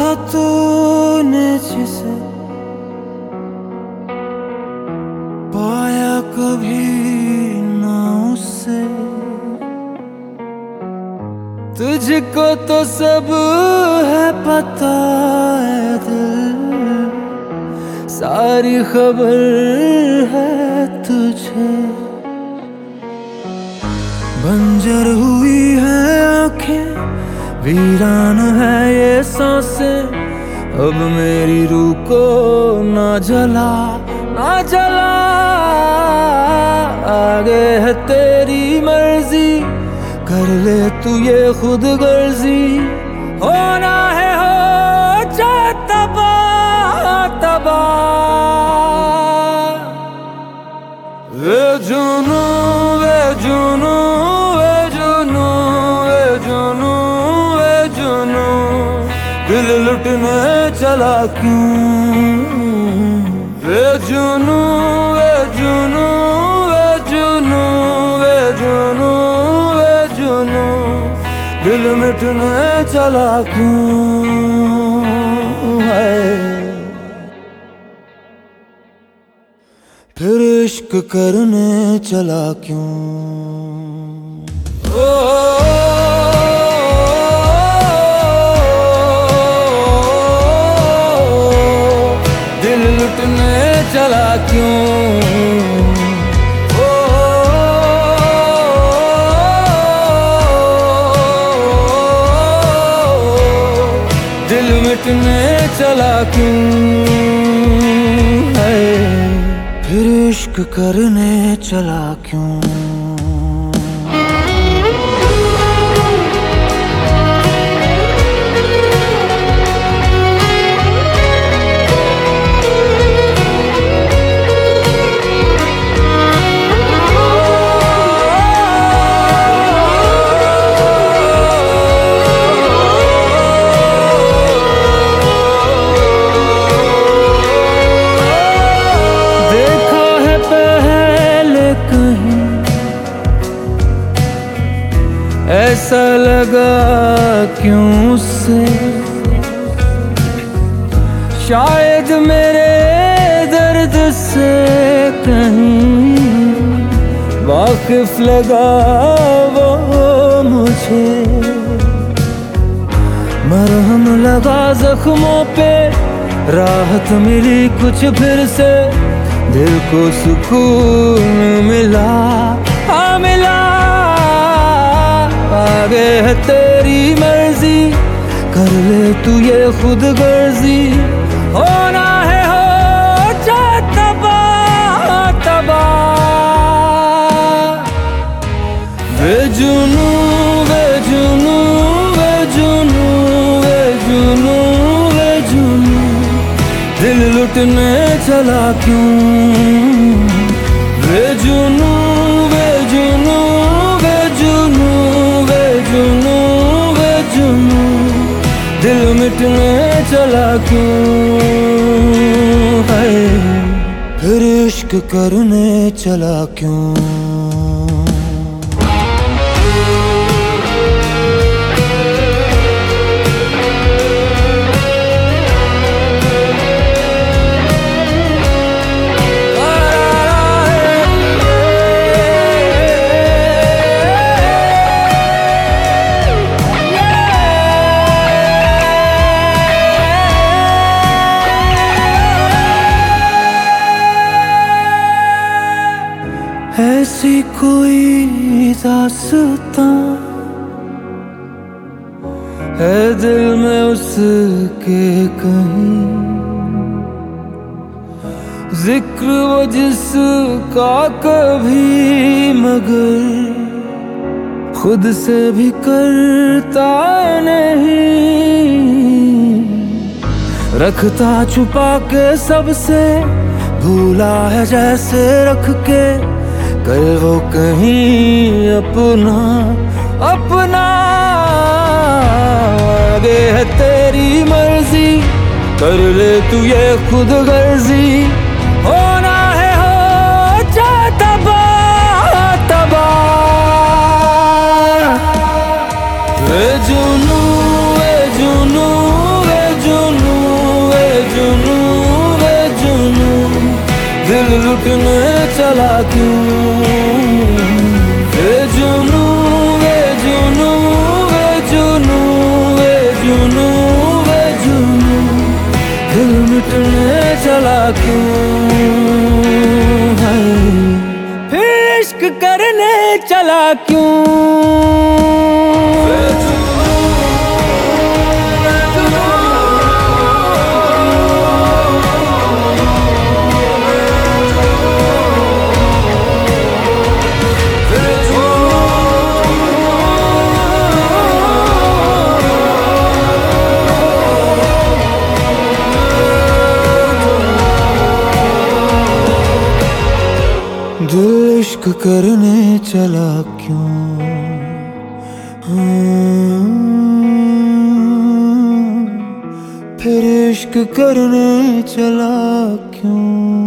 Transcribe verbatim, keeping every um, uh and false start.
था तूने जिसे पाया कभी ना उससे, तुझको तो सब है पता है दिल, सारी खबर है तुझे। बंजर हुई है आंखें, वीरान है ये सांसें, अब मेरी रूह को ना जला ना जला। आगे है तेरी मर्जी, कर ले तू ये खुद गर्जी, होना है हो जा तबाह तबाह। वे जुनू वे जुनू वे जुनू वे जुनू वे जुनू, दिल लुटने चला क्यों। वे जुनू वे जुनू वे जुनू वे जुनू वे जुनू, दिल मिटने चला क्यों है। फिर इश्क करने चला क्यों। ओ, दिल लुटने चला क्यों। ओ, दिल मिटने चला क्यों है। फिर इश्क करने चला क्यों। ऐसा लगा क्यों उससे, शायद मेरे दर्द से कहीं वाकिफ लगा वो मुझे। मरहम लगा जख्मों पे, राहत मिली कुछ फिर से, दिल को सुकून मिला हाँ मिला। आगे है तेरी मर्जी, कर ले तू ये खुद गर्जी, होना है हो जा तबाह तबाह। वे जुनू वे जुनू वे जुनू वे जुनू वे जुनू, दिल लुटने चला क्यों। वे जुनू वे जुनू वे जुनू वे जुनू वे जुनू, दिल मिटने चला क्यों है। फिर इश्क करने चला क्यों। ऐसी कोई दास्तां है दिल में उसके कहीं, जिक्र वो जिसका कभी मगर खुद से भी करता नहीं। रखता छुपा के सबसे, भूला है जैसे रख के, कर वो कहीं अपना अपना। आगे है तेरी मर्जी, कर ले तू ये खुद गर्जी, होना है हो जा तबाह तबाह। वे जुनू वे जुनू वे जुनू दिल लुटने चला क्यों? वे जुनू वे जुनू वे जुनू वे जुनू वे जुनू, दिल मिटने चला क्यों? फिर इश्क करने चला क्यों? दिल इश्क करने चला क्यों? फिर इश्क करने चला क्यों?